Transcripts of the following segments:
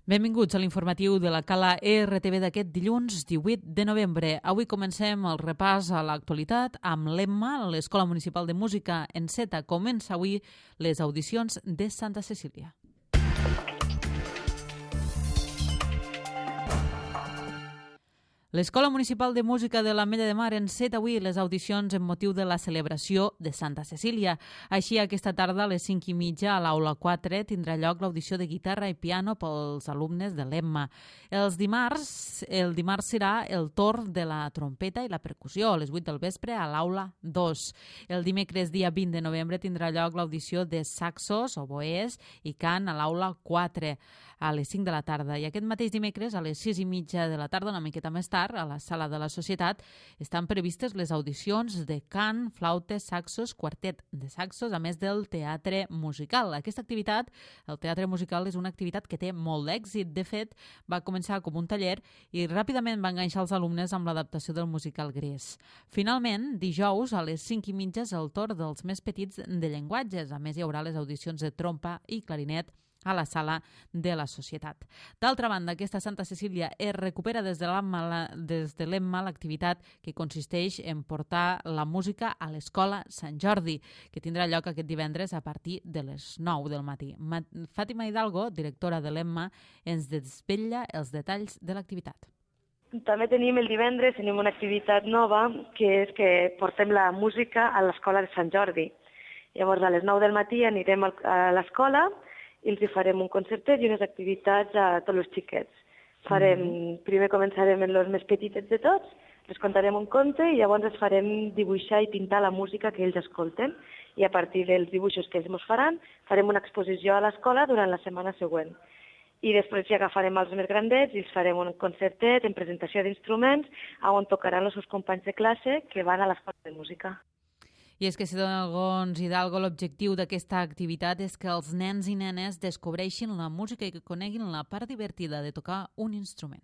Benvinguts a l'informatiu de la Cala RTV d'aquest dilluns 18 de novembre. Avui comencem el repàs a l'actualitat amb l'EMMA, l'Escola Municipal de Música enceta. Comença avui les audicions de Santa Cecília. L'Escola Municipal de Música de l'Ametlla de Mar enceta avui les audicions en motiu de la celebració de Santa Cecília. Així, aquesta tarda a les 5:30 a l'Aula 4 tindrà lloc l'audició de guitarra i piano pels alumnes de l'EMMA. El dimarts serà el torn de la trompeta i la percussió a les 8 del vespre a l'Aula 2. El dimecres, dia 20 de novembre, tindrà lloc l'audició de saxos, oboès i cant a l'Aula 4 a les 5 de la tarda. I aquest mateix dimecres, a les 6:30 de la tarda, una miqueta més tard, a la Sala de la Societat, estan previstes les audicions de cant, flautes, saxos, quartet de saxos, a més del teatre musical. Aquesta activitat, el teatre musical, és una activitat que té molt d'èxit. De fet, va començar com un taller i ràpidament va enganxar els alumnes amb l'adaptació del musical gres. Finalment, dijous, a les 5:30, és el torn dels més petits de llenguatges. A més, hi haurà les audicions de trompa i clarinet a la Sala de la Societat. D'altra banda, aquesta Santa Cecília es recupera des de l'EMMA l'activitat que consisteix en portar la música a l'Escola Sant Jordi, que tindrà lloc aquest divendres a partir de les 9 del matí. Fàtima Hidalgo, directora de l'EMMA, ens desvetlla els detalls de l'activitat. També tenim el divendres una activitat nova, que és que portem la música a l'Escola de Sant Jordi. Llavors, a les 9 del matí anirem a l'escola i els farem un concertet i unes activitats a tots els xiquets. Primer començarem amb els més petitets de tots, els contarem un conte i llavors els farem dibuixar i pintar la música que ells escolten. I a partir dels dibuixos que ells ens faran, farem una exposició a l'escola durant la setmana següent. I després ja agafarem els més grandets i els farem un concertet en presentació d'instruments on tocaran els seus companys de classe que van a l'escola de música. I és que, segons Hidalgo, l'objectiu d'aquesta activitat és que els nens i nenes descobreixin la música i que coneguin la part divertida de tocar un instrument.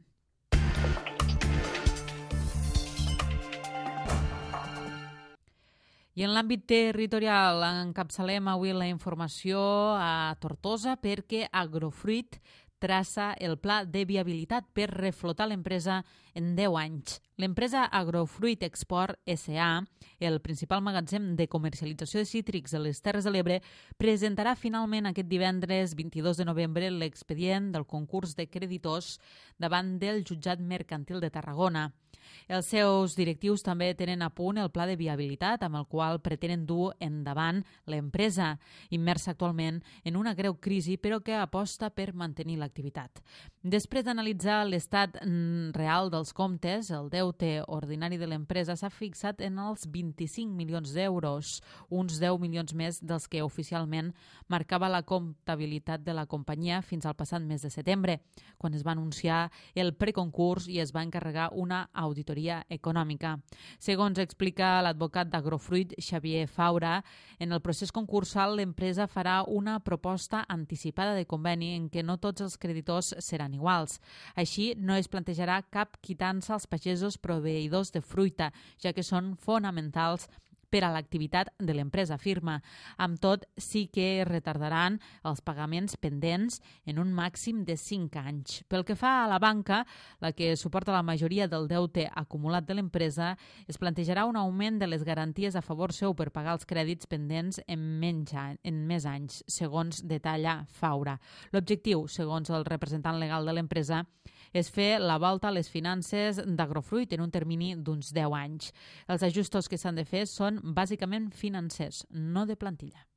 I en l'àmbit territorial encapçalem avui la informació a Tortosa perquè Agrofruit traça el pla de viabilitat per reflotar l'empresa en 10 anys. L'empresa Agrofruit Export S.A., el principal magatzem de comercialització de cítrics a les Terres de l'Ebre, presentarà finalment aquest divendres 22 de novembre l'expedient del concurs de creditors davant del Jutjat Mercantil de Tarragona. Els seus directius també tenen a punt el pla de viabilitat amb el qual pretenen dur endavant l'empresa, immersa actualment en una greu crisi però que aposta per mantenir l'activitat. Després d'analitzar l'estat real dels comptes, el deute ordinari de l'empresa s'ha fixat en els 25 milions d'euros, uns 10 milions més dels que oficialment marcava la comptabilitat de la companyia fins al passat mes de setembre, quan es va anunciar el preconcurs i es va encarregar una auditoria econòmica. Segons explica l'advocat d'Agrofruit, Xavier Faura, en el procés concursal l'empresa farà una proposta anticipada de conveni en què no tots els creditors seran iguals. Així, no es plantejarà cap quitança als pagesos proveïdors de fruita, ja que són fonamentals per a l'activitat de l'empresa, afirma. Amb tot, sí que retardaran els pagaments pendents en un màxim de 5 anys. Pel que fa a la banca, la que suporta la majoria del deute acumulat de l'empresa, es plantejarà un augment de les garanties a favor seu per pagar els crèdits pendents en més anys, segons detalla Faura. L'objectiu, segons el representant legal de l'empresa, és fer la volta a les finances d'Agrofruit en un termini d'uns 10 anys. Els ajustos que s'han de fer són bàsicament financers, no de plantilla.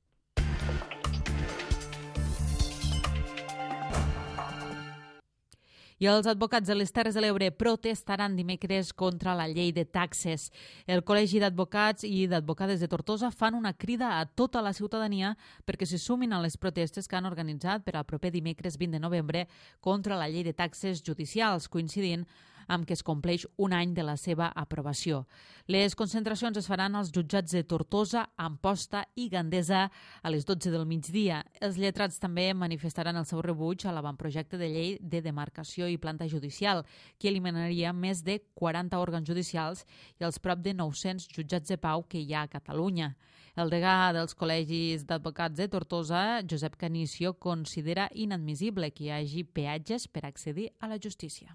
I els advocats de les Terres de l'Ebre protestaran dimecres contra la llei de taxes. El Col·legi d'Advocats i d'Advocades de Tortosa fan una crida a tota la ciutadania perquè se sumin a les protestes que han organitzat per al proper dimecres 20 de novembre contra la llei de taxes judicials, coincidint amb què es compleix un any de la seva aprovació. Les concentracions es faran als jutjats de Tortosa, Amposta i Gandesa a les 12 del migdia. Els lletrats també manifestaran el seu rebuig a l'avantprojecte de llei de demarcació i planta judicial, que eliminaria més de 40 òrgans judicials i els prop de 900 jutjats de pau que hi ha a Catalunya. El degà dels col·legis d'advocats de Tortosa, Josep Canicio, considera inadmissible que hi hagi peatges per accedir a la justícia.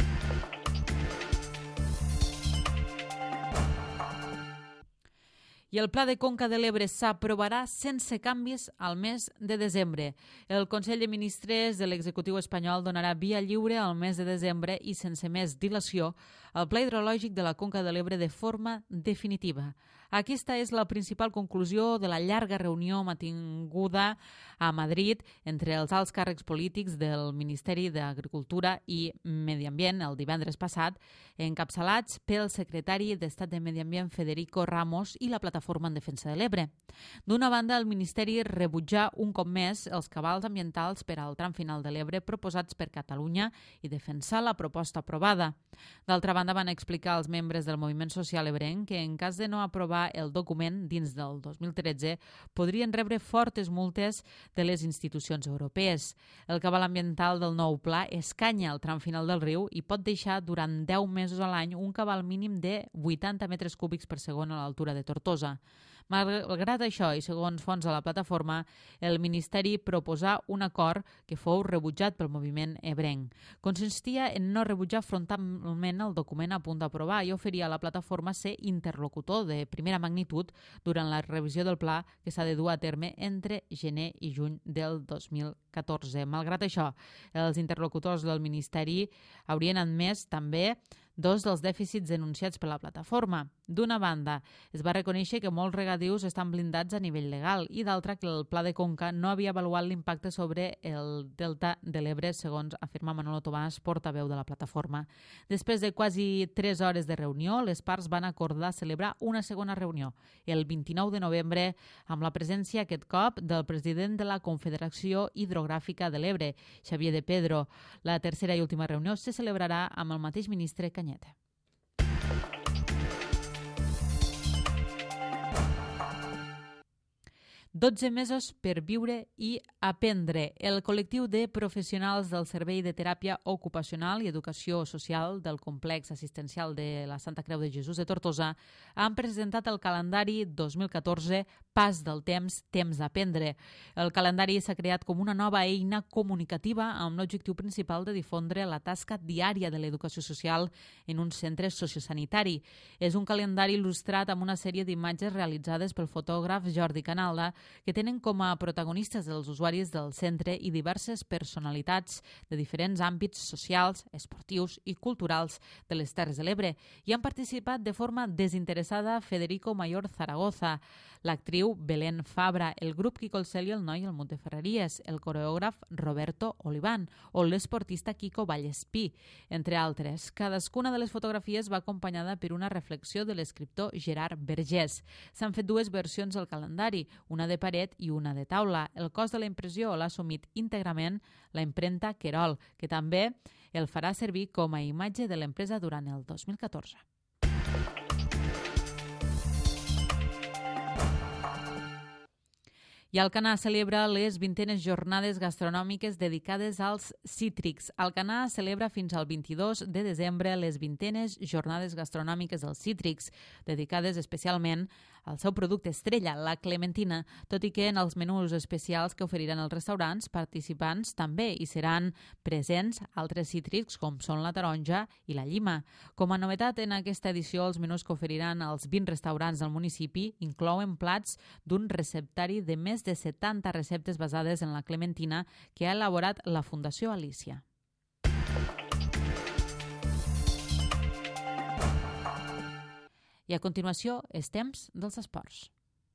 I el Pla de Conca de l'Ebre s'aprovarà sense canvis al mes de desembre. El Consell de Ministres de l'Executiu espanyol donarà via lliure al mes de desembre i sense més dilació al Pla Hidrològic de la Conca de l'Ebre de forma definitiva. Aquesta és la principal conclusió de la llarga reunió mantinguda a Madrid entre els alts càrrecs polítics del Ministeri d'Agricultura i Medi Ambient el divendres passat, encapçalats pel secretari d'Estat de Medi Ambient Federico Ramos i la Plataforma en Defensa de l'Ebre. D'una banda, el Ministeri rebutjà un cop més els cabals ambientals per al tram final de l'Ebre proposats per Catalunya i defensar la proposta aprovada. D'altra banda, van explicar als membres del moviment social ebrenc que en cas de no aprovar el document dins del 2013 podrien rebre fortes multes de les institucions europees. El cabal ambiental del nou pla escanya el tram final del riu i pot deixar durant 10 mesos a l'any un cabal mínim de 80 metres cúbics per segon a l'altura de Tortosa. Malgrat això, i segons fonts de la plataforma, el Ministeri proposà un acord que fou rebutjat pel moviment ebrenc. Consistia en no rebutjar frontalment el document a punt d'aprovar i oferir a la plataforma ser interlocutor de primera magnitud durant la revisió del pla que s'ha de dur a terme entre gener i juny del 2014. Malgrat això, els interlocutors del Ministeri haurien admès també dos dels dèficits denunciats per la plataforma. D'una banda, es va reconèixer que molts regadius estan blindats a nivell legal i d'altra que el Pla de Conca no havia avaluat l'impacte sobre el delta de l'Ebre, segons afirma Manolo Tomàs, portaveu de la plataforma. Després de quasi 3 hores de reunió, les parts van acordar celebrar una segona reunió, el 29 de novembre, amb la presència aquest cop del president de la Confederació Hidrogràfica de l'Ebre, Xavier de Pedro. La tercera i última reunió se celebrarà amb el mateix ministre Cañete. «12 mesos per viure i aprendre». El col·lectiu de professionals del Servei de Teràpia Ocupacional i Educació Social del Complex Assistencial de la Santa Creu de Jesús de Tortosa han presentat el calendari 2014 Pas del temps, temps d'aprendre. El calendari s'ha creat com una nova eina comunicativa amb l'objectiu principal de difondre la tasca diària de l'educació social en un centre sociosanitari. És un calendari il·lustrat amb una sèrie d'imatges realitzades pel fotògraf Jordi Canalda que tenen com a protagonistes els usuaris del centre i diverses personalitats de diferents àmbits socials, esportius i culturals de les Terres de l'Ebre. Hi han participat de forma desinteressada Federico Mayor Zaragoza, l'actriu Belén Fabra, el grup Quico el Cel i el Noi al Mut de Ferreries, el coreògraf Roberto Oliván o l'esportista Quico Vallespí, entre altres. Cadascuna de les fotografies va acompanyada per una reflexió de l'escriptor Gerard Vergés. S'han fet 2 versions del calendari, una de paret i una de taula. El cost de la impressió l'ha assumit íntegrament la impremta Querol, que també el farà servir com a imatge de l'empresa durant el 2014. I Alcanar celebra les 20enes jornades gastronòmiques dedicades als cítrics. Alcanar celebra fins al 22 de desembre les 20enes jornades gastronòmiques dels cítrics, dedicades especialment al seu producte estrella, la clementina, tot i que en els menús especials que oferiran els restaurants participants també hi seran presents altres cítrics com són la taronja i la llima. Com a novetat en aquesta edició, els menús que oferiran els 20 restaurants del municipi inclouen plats d'un receptari de més de 70 receptes basades en la clementina que ha elaborat la Fundació Alícia. I a continuació, és temps dels esports.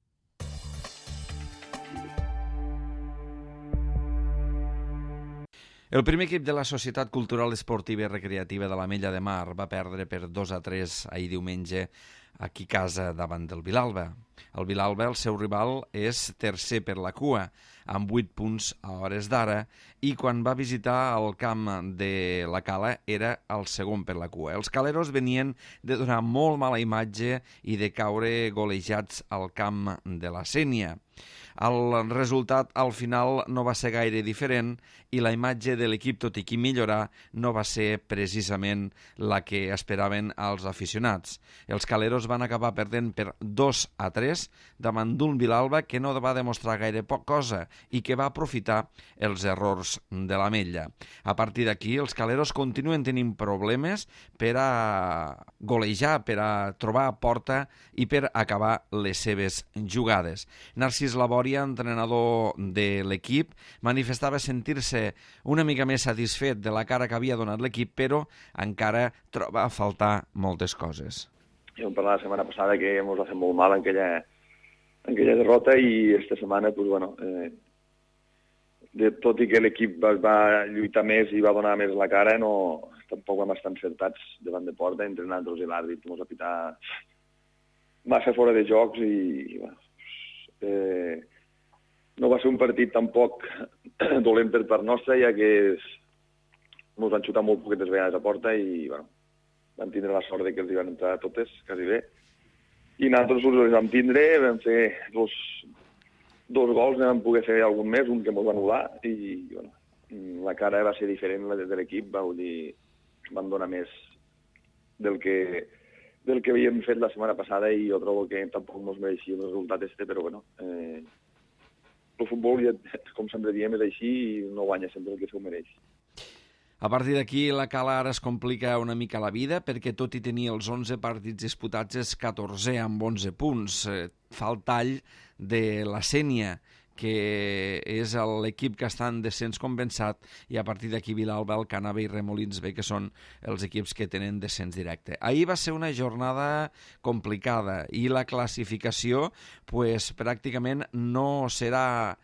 El primer equip de la Societat Cultural Esportiva i Recreativa de l'Ametlla de Mar va perdre per 2-3 ahir diumenge aquí a casa davant del Vilalba. El Vilalba, el seu rival, és tercer per la cua, amb 8 punts a hores d'ara, i quan va visitar el camp de la Cala era el segon per la cua. Els caleros venien de donar molt mala imatge i de caure golejats al camp de la Sénia. El resultat al final no va ser gaire diferent i la imatge de l'equip, tot i que millorar, no va ser precisament la que esperaven els aficionats. Els caleros van acabar perdent per 2-3 davant d'un Vilalba que no va demostrar gaire poc cosa i que va aprofitar els errors de l'Ametlla. A partir d'aquí, els caleros continuen tenint problemes per a golejar, per a trobar porta i per acabar les seves jugades. Narcís Labòria, entrenador de l'equip, manifestava sentir-se una mica més satisfet de la cara que havia donat l'equip, però encara troba a faltar moltes coses. Ja vam parlar la setmana passada que ens va fer molt mal en aquella derrota i esta setmana, tot i que l'equip va lluitar més i va donar més la cara, tampoc vam estar encertats davant de porta, entre nosaltres i l'àrbit ens va pitar massa fora de jocs i no va ser un partit tampoc dolent per part nostra, ja que ens van xutar molt poquetes vegades a porta i van tindre la sort que els hi van entrar totes, quasi bé. I nosaltres els vam tindre, vam fer dos gols, ne vam poder fer algun més, un que ens va anul·lar, i la cara va ser diferent de l'equip, van donar més del que havíem fet la setmana passada i jo trobo que tampoc ens mereixia el resultat però el futbol, com sempre diem, és així i no guanya sempre el que s'ho mereix. A partir d'aquí, la Cala ara es complica una mica la vida perquè tot i tenir els 11 partits disputats és 14 amb 11 punts. Fa el tall de la Sénia, que és l'equip que està en descens compensat, i a partir d'aquí Vilalba, el Canave i Remolins B, que són els equips que tenen descens directe. Ahir va ser una jornada complicada i la classificació pràcticament no serà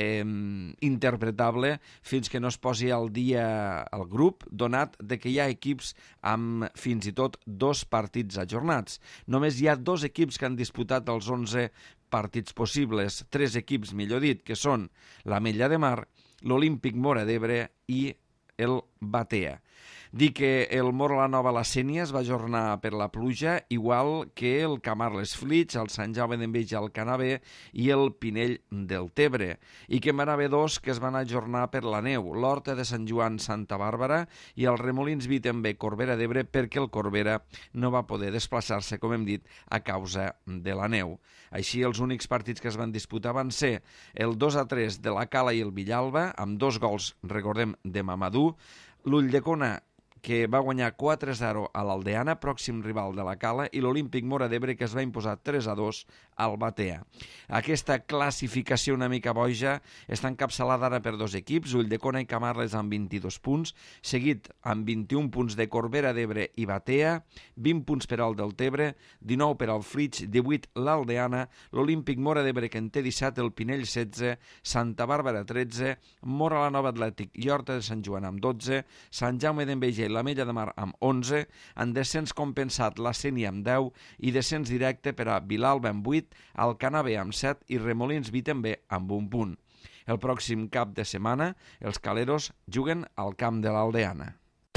interpretable fins que no es posi al dia el grup, donat de que hi ha equips amb fins i tot 2 partits ajornats. Només hi ha 2 equips que han disputat els 11 partits possibles, 3 equips, millor dit, que són l'Ametlla de Mar, l'Olímpic Móra d'Ebre i el Batea. Dir que el Móra la Nova la Sénia es va ajornar per la pluja, igual que el Camarles Flix, el Sant Jaume d'Enveja, el Canavè i el Pinell del Tebre, i que en van haver 2 que es van ajornar per la neu, l'Horta de Sant Joan Santa Bàrbara i el Remolins B també Corbera d'Ebre, perquè el Corbera no va poder desplaçar-se, com hem dit, a causa de la neu. Així, els únics partits que es van disputar van ser el 2-3 de la Cala i el Villalba, amb 2 gols, recordem, de Mamadou, l'Ulldecona, que va guanyar 4-0 a l'Aldeana, pròxim rival de la Cala, i l'Olímpic Móra d'Ebre, que es va imposar 3-2 al Batea. Aquesta classificació una mica boja està encapçalada ara per 2 equips, Ulldecona i Camarles amb 22 punts, seguit amb 21 punts de Corbera d'Ebre i Batea, 20 punts per al del Tebre, 19 per al Flix, 18 l'Aldeana, l'Olímpic Móra d'Ebre, que en té 17, el Pinell 16, Santa Bàrbara 13, Móra la Nova Atlètic i Horta de Sant Joan amb 12, Sant Jaume d'Enveja i l'Ametlla de Mar amb 11, en descens compensat la Sénia amb 10 i descens directe per a Vilalba amb 8, el Canave amb 7 i Remolins B també amb 1 punt. El pròxim cap de setmana els caleros juguen al camp de l'Aldeana.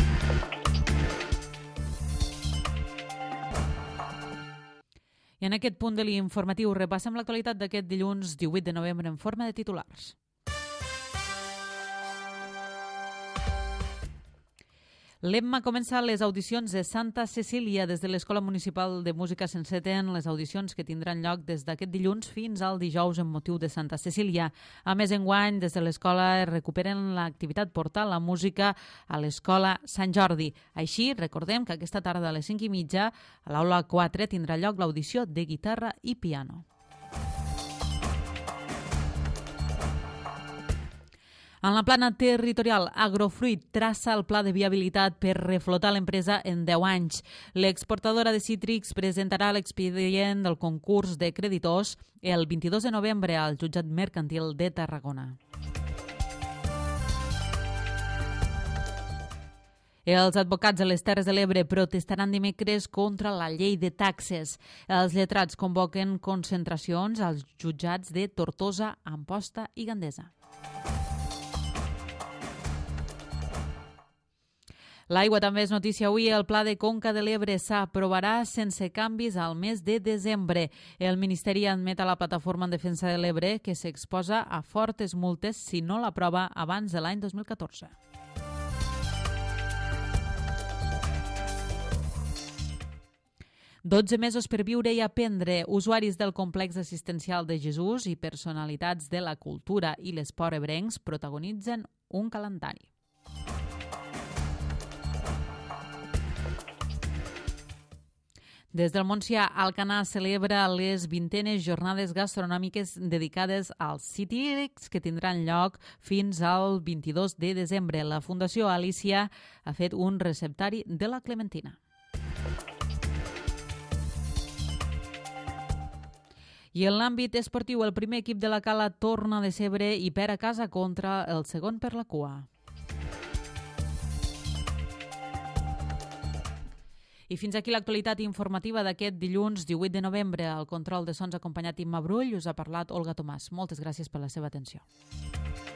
I en aquest punt de l'informatiu repassem l'actualitat d'aquest dilluns 18 de novembre en forma de titulars. L'EMMA comença les audicions de Santa Cecília des de l'Escola Municipal de Música Senseten, les audicions que tindran lloc des d'aquest dilluns fins al dijous en motiu de Santa Cecília. A més, enguany, des de l'escola recuperen l'activitat Portar la Música a l'Escola Sant Jordi. Així, recordem que aquesta tarda a les 5:30 a l'aula 4 tindrà lloc l'audició de guitarra i piano. En la plana territorial, Agrofruit traça el pla de viabilitat per reflotar l'empresa en 10 anys. L'exportadora de cítrics presentarà l'expedient del concurs de creditors el 22 de novembre al Jutjat Mercantil de Tarragona. Els advocats de les Terres de l'Ebre protestaran dimecres contra la llei de taxes. Els lletrats convoquen concentracions als jutjats de Tortosa, Amposta i Gandesa. L'aigua també és notícia avui. El Pla de Conca de l'Ebre s'aprovarà sense canvis al mes de desembre. El Ministeri admet a la Plataforma en Defensa de l'Ebre que s'exposa a fortes multes si no l'aprova abans de l'any 2014. «12 mesos per viure i aprendre». Usuaris del complex assistencial de Jesús i personalitats de la cultura i l'esport ebrencs protagonitzen un calendari. Des del Montsià, Alcanar celebra les 20enes jornades gastronòmiques dedicades als citírics que tindran lloc fins al 22 de desembre. La Fundació Alícia ha fet un receptari de la clementina. I en l'àmbit esportiu, el primer equip de la Cala torna a decebre i perd a casa contra el segon per la cua. I fins aquí l'actualitat informativa d'aquest dilluns 18 de novembre. Al control de sons acompanyat Imma Brull us ha parlat Olga Tomàs. Moltes gràcies per la seva atenció.